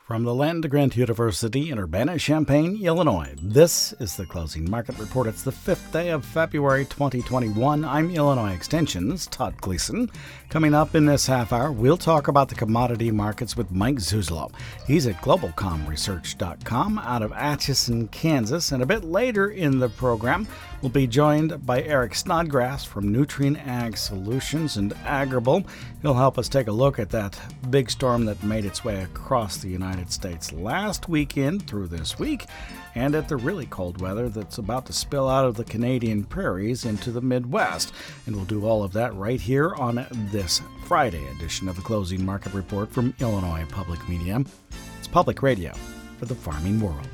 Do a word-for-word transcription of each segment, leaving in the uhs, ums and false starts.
From the Land Grant University in Urbana-Champaign, Illinois, this is the Closing Market Report. It's the fifth day of February twenty twenty-one. I'm Illinois Extension's Todd Gleason. Coming up in this half hour, we'll talk about the commodity markets with Mike Zuzolo. He's at global com research dot com out of Atchison, Kansas. And a bit later in the program, we'll be joined by Eric Snodgrass from Nutrien Ag Solutions and Agrible. He'll help us take a look at that big storm that made its way across the United States last weekend through this week, and at the really cold weather that's about to spill out of the Canadian prairies into the Midwest. And we'll do all of that right here on this Friday edition of the Closing Market Report from Illinois Public Media. It's public radio for the farming world.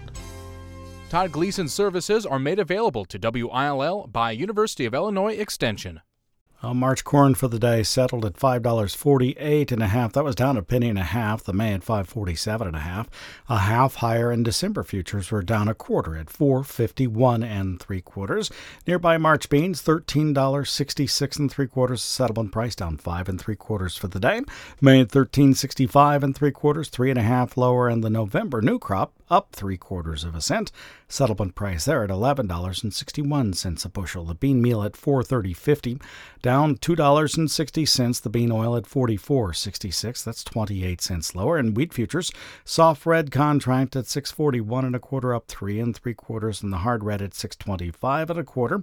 Todd Gleason's services are made available to W I L L by University of Illinois Extension. Uh, March corn for the day settled at five dollars and forty-eight cents and a half. That was down a penny and a half. The May at five dollars and forty-seven cents and a half. A half higher, and December futures were down a quarter at four dollars and fifty-one and three quarters. Nearby March beans, thirteen dollars and sixty-six and three quarters. Settlement price down five and three quarters for the day. May at thirteen dollars and sixty-five and three quarters, three and a half lower, and the November new crop up three quarters of a cent. Settlement price there at eleven dollars and sixty-one cents a bushel. The bean meal at four dollars and thirty cents fifty, down two dollars and sixty cents. The bean oil at forty-four dollars and sixty-six. That's twenty-eight cents lower. And wheat futures, soft red contract at six dollars and forty-one and a quarter, up three and three quarters, and the hard red at six dollars and twenty-five and a quarter,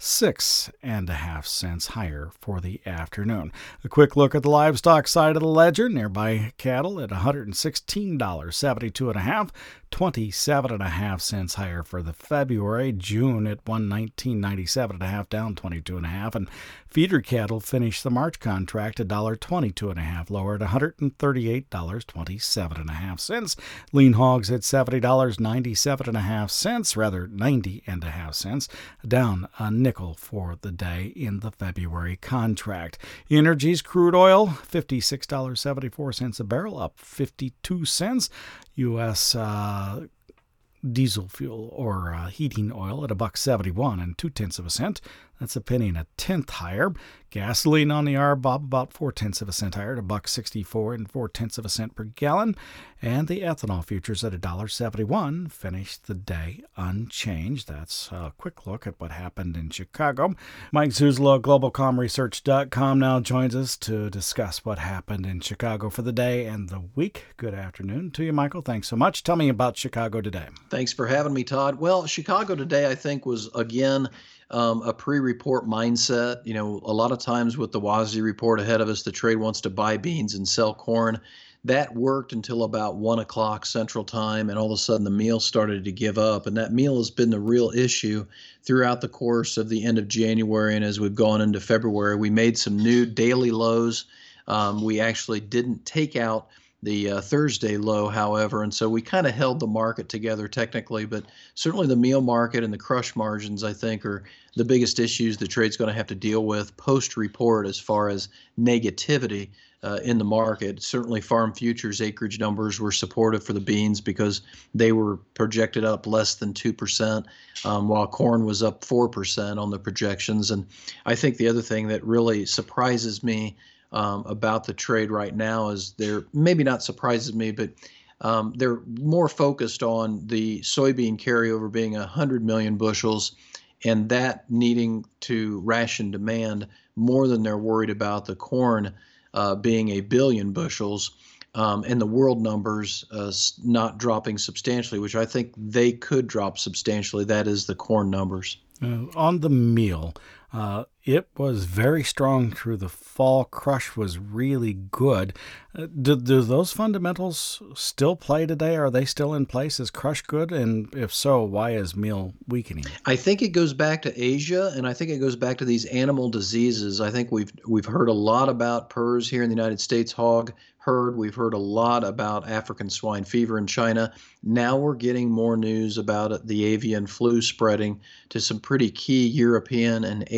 six and a half cents higher for the afternoon. A quick look at the livestock side of the ledger. Nearby cattle at one hundred sixteen dollars and seventy-two and a half, twenty-seven and a half cents higher for the February. June at one nineteen ninety-seven and a half, down twenty-two and a half, and feeder cattle finished the March contract a dollar twenty-two and a half lower at one hundred thirty-eight dollars and twenty-seven and a half cents. Lean hogs at seventy dollars and ninety-seven and a half cents, rather ninety and a half cents, down a nickel for the day in the February contract. Energies crude oil fifty-six dollars and seventy-four cents a barrel, up fifty-two cents. U S uh, diesel fuel or uh, heating oil at a buck seventy-one and two tenths of a cent. That's a penny and a tenth higher. Gasoline on the R B O B about four tenths of a cent higher, at a buck sixty-four and four tenths of a cent per gallon. And the ethanol futures at a dollar seventy-one finished the day unchanged. That's a quick look at what happened in Chicago. Mike Zuzolo, global com research dot com, now joins us to discuss what happened in Chicago for the day and the week. Good afternoon to you, Michael. Thanks so much. Tell me about Chicago today. Thanks for having me, Todd. Well, Chicago today, I think, was again Um, a pre-report mindset. You know, a lot of times with the W A S D report ahead of us, the trade wants to buy beans and sell corn. That worked until about one o'clock Central Time, and all of a sudden the meal started to give up. And that meal has been the real issue throughout the course of the end of January. And as we've gone into February, we made some new daily lows. Um, we actually didn't take out the uh, Thursday low, however, and so we kind of held the market together technically, but certainly the meal market and the crush margins, I think, are the biggest issues the trade's going to have to deal with post-report as far as negativity uh, in the market. Certainly farm futures acreage numbers were supportive for the beans because they were projected up less than two percent, um, while corn was up four percent on the projections. And I think the other thing that really surprises me Um, about the trade right now is they're maybe not surprises me, but um, they're more focused on the soybean carryover being one hundred million bushels and that needing to ration demand more than they're worried about the corn uh, being a billion bushels um, and the world numbers uh, not dropping substantially, which I think they could drop substantially. That is the corn numbers. Uh, on the meal, uh, it was very strong through the fall. Crush was really good. Uh, do, do those fundamentals still play today? Are they still in place? Is crush good? And if so, why is meal weakening? I think it goes back to Asia, and I think it goes back to these animal diseases. I think we've we've heard a lot about P R R S here in the United States hog herd. We've heard a lot about African swine fever in China. Now we're getting more news about it, the avian flu spreading to some pretty key European and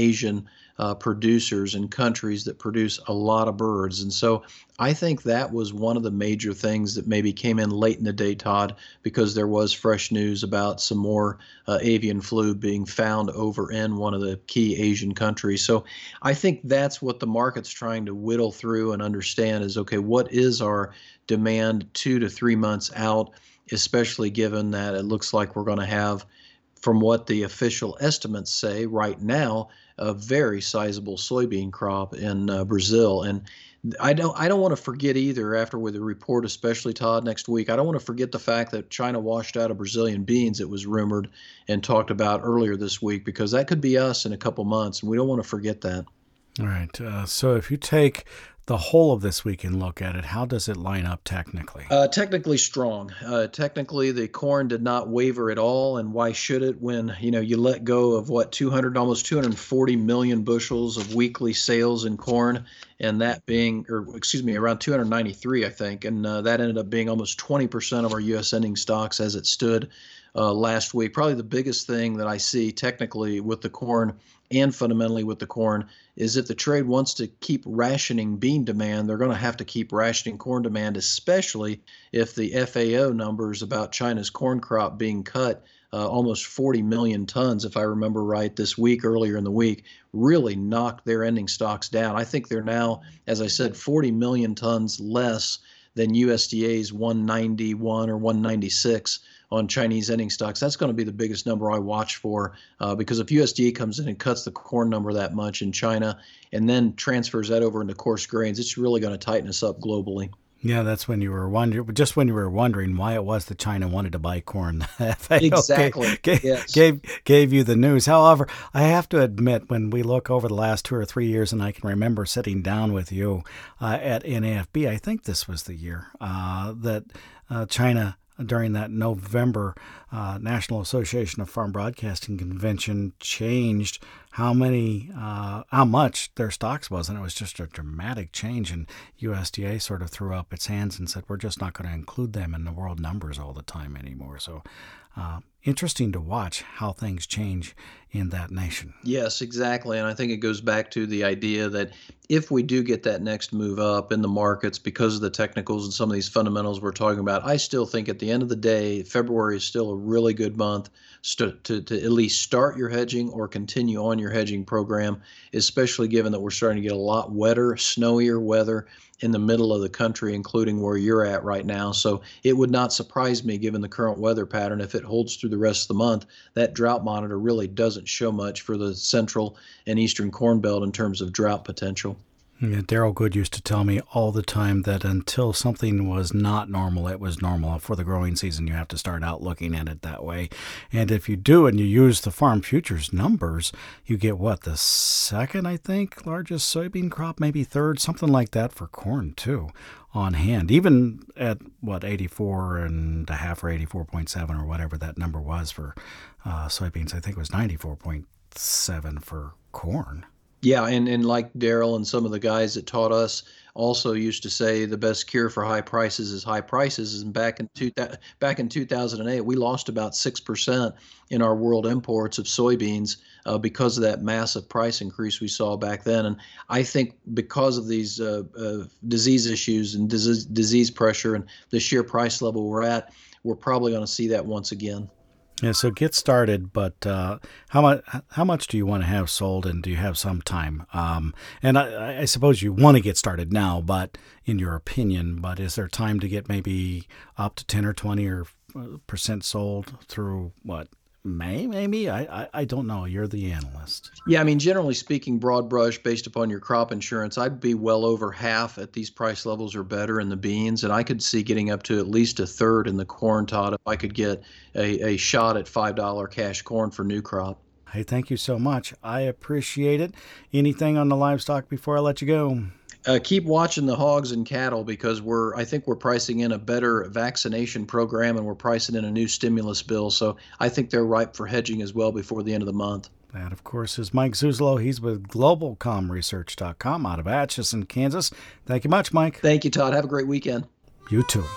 Asian uh, producers and countries that produce a lot of birds. And so I think that was one of the major things that maybe came in late in the day, Todd, because there was fresh news about some more uh, avian flu being found over in one of the key Asian countries. So I think that's what the market's trying to whittle through and understand is, okay, what is our demand two to three months out, especially given that it looks like we're going to have, from what the official estimates say right now, a very sizable soybean crop in uh, Brazil. And I don't I don't want to forget either, after with the report, especially Todd, next week, I don't want to forget the fact that China washed out of Brazilian beans, it was rumored and talked about earlier this week, because that could be us in a couple months, and we don't want to forget that. All right. Uh, so if you take the whole of this week and look at it, how does it line up technically? Uh, technically strong. Uh, technically, the corn did not waver at all, and why should it when you know you let go of what two hundred, almost two hundred forty million bushels of weekly sales in corn, and that being, or excuse me, around two hundred ninety-three, I think, and uh, that ended up being almost twenty percent of our U S ending stocks as it stood uh, last week. Probably the biggest thing that I see technically with the corn and fundamentally with the corn is if the trade wants to keep rationing bean demand, they're going to have to keep rationing corn demand, especially if the F A O numbers about China's corn crop being cut uh, almost forty million tons, if I remember right, this week, earlier in the week, really knocked their ending stocks down. I think they're now, as I said, forty million tons less than U S D A's one ninety-one or one ninety-six on Chinese ending stocks. That's going to be the biggest number I watch for, uh, because if U S D A comes in and cuts the corn number that much in China and then transfers that over into coarse grains, it's really going to tighten us up globally. Yeah, that's when you were wondering, just when you were wondering why it was that China wanted to buy corn. The F A O Exactly. Gave, yes. gave, gave you the news. However, I have to admit, when we look over the last two or three years, and I can remember sitting down with you uh, at N A F B, I think this was the year uh, that uh, China, during that November uh, National Association of Farm Broadcasting Convention, changed how many, uh, how much their stocks was, and it was just a dramatic change. And U S D A sort of threw up its hands and said, "We're just not going to include them in the world numbers all the time anymore." So, uh, interesting to watch how things change in that nation. Yes, exactly. And I think it goes back to the idea that if we do get that next move up in the markets because of the technicals and some of these fundamentals we're talking about, I still think at the end of the day, February is still a really good month to, to, to at least start your hedging or continue on your hedging program, especially given that we're starting to get a lot wetter, snowier weather in the middle of the country, including where you're at right now. So it would not surprise me, given the current weather pattern, if it holds through the rest of the month, that drought monitor really doesn't show much for the central and eastern corn belt in terms of drought potential. Yeah, Daryl Good used to tell me all the time that until something was not normal, it was normal. For the growing season, you have to start out looking at it that way. And if you do and you use the Farm Futures numbers, you get what, the second, I think, largest soybean crop, maybe third, something like that for corn too, on hand. Even at, what, eighty-four and a half or eighty-four point seven or whatever that number was for uh, soybeans, I think it was ninety-four point seven for corn. Yeah, and, and like Daryl and some of the guys that taught us also used to say the best cure for high prices is high prices. And back in two, back in two thousand eight, we lost about six percent in our world imports of soybeans uh, because of that massive price increase we saw back then. And I think because of these uh, uh, disease issues and disease, disease pressure and the sheer price level we're at, we're probably going to see that once again. Yeah, so get started, but uh, how much how much do you want to have sold, and do you have some time? Um, and I, I suppose you want to get started now, but in your opinion, but is there time to get maybe up to ten or twenty or percent sold through what, May, maybe? I, I, I don't know. You're the analyst. Yeah, I mean, generally speaking, broad brush based upon your crop insurance, I'd be well over half at these price levels or better in the beans. And I could see getting up to at least a third in the corn, Todd, if I could get a, a shot at five dollars cash corn for new crop. Hey, thank you so much. I appreciate it. Anything on the livestock before I let you go? Uh, keep watching the hogs and cattle, because we're I think we're pricing in a better vaccination program, and we're pricing in a new stimulus bill. So I think they're ripe for hedging as well before the end of the month. That, of course, is Mike Zuzolo. He's with global com research dot com out of Atchison, Kansas. Thank you much, Mike. Thank you, Todd. Have a great weekend. You too.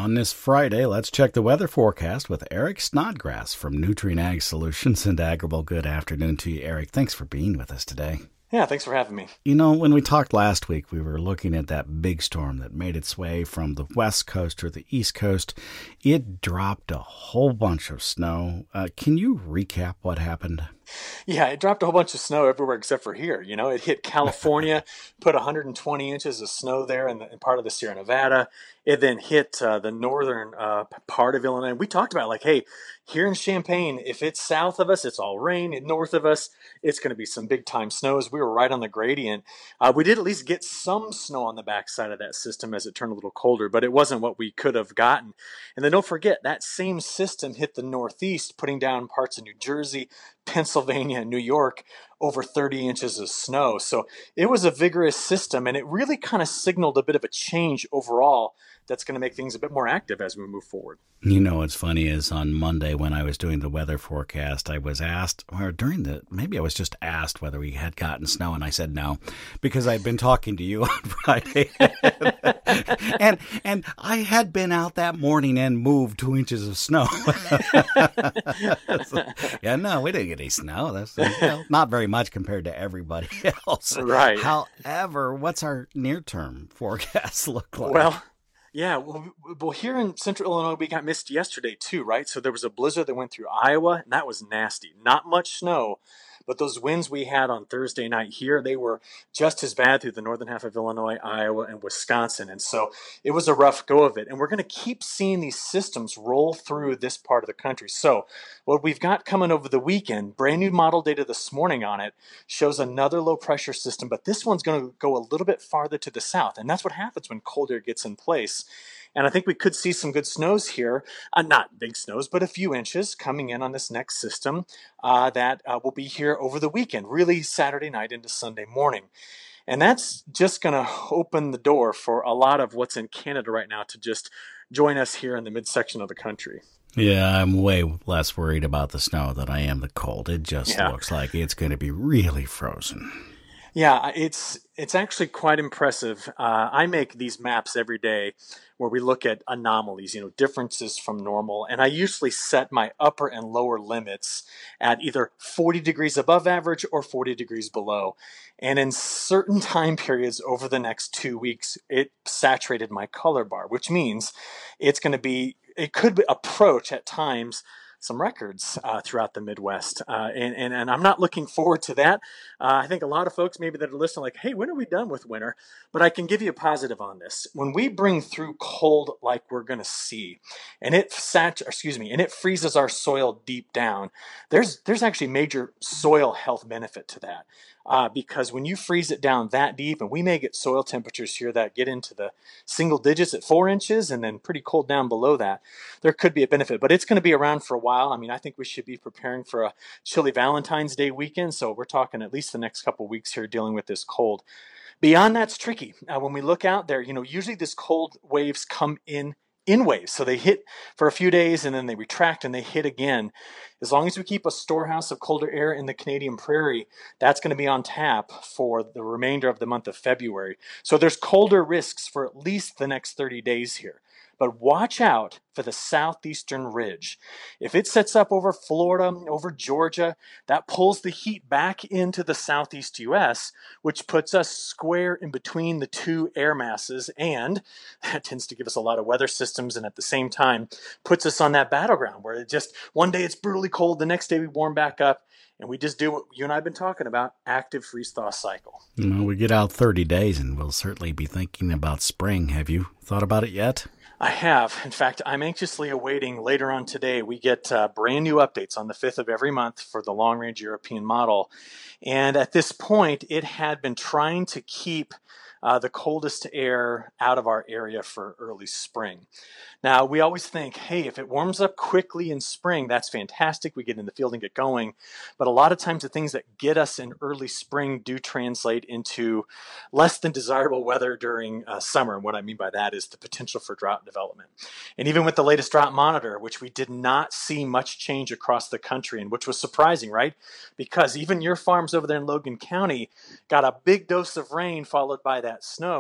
On this Friday, let's check the weather forecast with Eric Snodgrass from Nutrien Ag Solutions and Agrible. Good afternoon to you, Eric. Thanks for being with us today. Yeah, thanks for having me. You know, when we talked last week, we were looking at that big storm that made its way from the west coast to the east coast. It dropped a whole bunch of snow. Uh, can you recap what happened? Yeah, it dropped a whole bunch of snow everywhere except for here. You know, it hit California, put one hundred twenty inches of snow there in, the, in part of the Sierra Nevada. It then hit uh, the northern uh, part of Illinois. We talked about like, hey, here in Champaign, if it's south of us, it's all rain. And north of us, it's going to be some big time snows. We were right on the gradient. Uh, we did at least get some snow on the backside of that system as it turned a little colder, but it wasn't what we could have gotten. And then don't forget, that same system hit the northeast, putting down parts of New Jersey, Pennsylvania, and New York, over thirty inches of snow. So it was a vigorous system, and it really kind of signaled a bit of a change overall that's going to make things a bit more active as we move forward. You know, what's funny is on Monday when I was doing the weather forecast, I was asked, or during the, maybe I was just asked whether we had gotten snow, and I said no, because I'd been talking to you on Friday. and and I had been out that morning and moved two inches of snow. So, yeah, no, we didn't get any snow. That's well, not very much compared to everybody else. Right. However, what's our near-term forecast look like? Well, Yeah, well, well, here in central Illinois, we got missed yesterday too, right? So there was a blizzard that went through Iowa, and that was nasty. Not much snow, but those winds we had on Thursday night here, they were just as bad through the northern half of Illinois, Iowa, and Wisconsin. And so it was a rough go of it. And we're going to keep seeing these systems roll through this part of the country. So what we've got coming over the weekend, brand new model data this morning on it, shows another low pressure system, but this one's going to go a little bit farther to the south. And that's what happens when cold air gets in place. And I think we could see some good snows here, uh, not big snows, but a few inches coming in on this next system uh, that uh, will be here over the weekend, really Saturday night into Sunday morning. And that's just going to open the door for a lot of what's in Canada right now to just join us here in the midsection of the country. Yeah, I'm way less worried about the snow than I am the cold. It just Yeah. looks like it's going to be really frozen. Yeah, it's it's actually quite impressive. Uh, I make these maps every day where we look at anomalies, you know, differences from normal, and I usually set my upper and lower limits at either forty degrees above average or forty degrees below. And in certain time periods over the next two weeks, it saturated my color bar, which means it's going to be, it could approach at times some records uh, throughout the Midwest. Uh, and, and, and I'm not looking forward to that. Uh, I think a lot of folks maybe that are listening like, hey, when are we done with winter? But I can give you a positive on this. When we bring through cold like we're going to see, and it sat, excuse me, and it freezes our soil deep down, there's, there's actually major soil health benefit to that. Uh, because when you freeze it down that deep, and we may get soil temperatures here that get into the single digits at four inches and then pretty cold down below that, there could be a benefit. But it's going to be around for a while. I mean, I think we should be preparing for a chilly Valentine's Day weekend. So we're talking at least the next couple of weeks here dealing with this cold. Beyond that's tricky. Uh, when we look out there, you know, usually this cold waves come in in waves. So they hit for a few days and then they retract and they hit again. As long as we keep a storehouse of colder air in the Canadian prairie, that's going to be on tap for the remainder of the month of February. So there's colder risks for at least the next thirty days here. But watch out for the southeastern ridge. If it sets up over Florida, over Georgia, that pulls the heat back into the southeast U S, which puts us square in between the two air masses, and that tends to give us a lot of weather systems, and at the same time puts us on that battleground where it just, one day it's brutally cold, the next day we warm back up, and we just do what you and I have been talking about, active freeze-thaw cycle. Well, we get out thirty days and we'll certainly be thinking about spring. Have you thought about it yet? I have. In fact, I'm anxiously awaiting later on today. We get uh, brand new updates on the fifth of every month for the long-range European model. And at this point, it had been trying to keep uh, the coldest air out of our area for early spring. Now, we always think, hey, if it warms up quickly in spring, that's fantastic. We get in the field and get going. But a lot of times the things that get us in early spring do translate into less than desirable weather during uh, summer. And what I mean by that is the potential for drought development. And even with the latest drought monitor, which we did not see much change across the country, and which was surprising, right? Because even your farms over there in Logan County got a big dose of rain followed by that snow.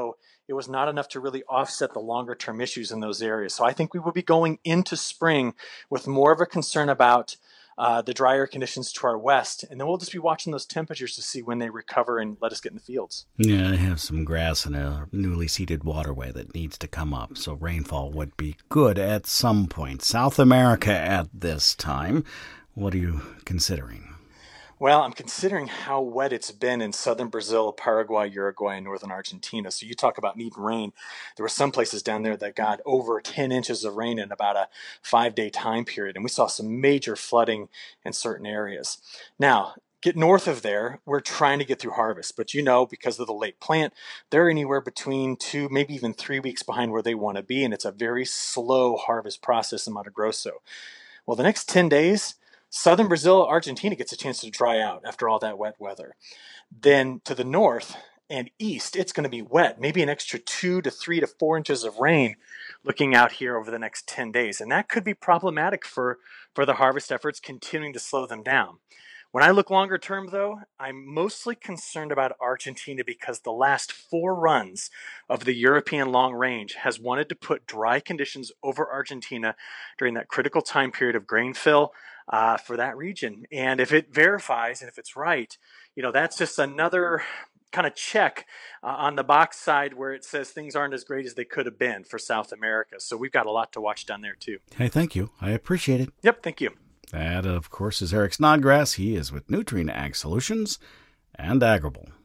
it was not enough to really offset the longer term issues in those areas. So I think we will be going into spring with more of a concern about uh, the drier conditions to our west. And then we'll just be watching those temperatures to see when they recover and let us get in the fields. Yeah, I have some grass in a newly seeded waterway that needs to come up, so rainfall would be good at some point. South America at this time, what are you considering? Well, I'm considering how wet it's been in southern Brazil, Paraguay, Uruguay, and northern Argentina. So you talk about needing rain. There were some places down there that got over ten inches of rain in about a five-day time period, and we saw some major flooding in certain areas. Now, get north of there, we're trying to get through harvest. But you know, because of the late plant, they're anywhere between two, maybe even three weeks behind where they want to be, and it's a very slow harvest process in Mato Grosso. Well, the next ten days, southern Brazil, Argentina gets a chance to dry out after all that wet weather. Then to the north and east, it's going to be wet, maybe an extra two to three to four inches of rain looking out here over the next ten days. And that could be problematic for, for the harvest efforts, continuing to slow them down. When I look longer term, though, I'm mostly concerned about Argentina because the last four runs of the European long range has wanted to put dry conditions over Argentina during that critical time period of grain fill uh, for that region. And if it verifies and if it's right, you know, that's just another kind of check uh, on the box side where it says things aren't as great as they could have been for South America. So we've got a lot to watch down there, too. Hey, thank you. I appreciate it. Yep, thank you. That, of course, is Eric Snodgrass. He is with Nutrien Ag Solutions and Agrible.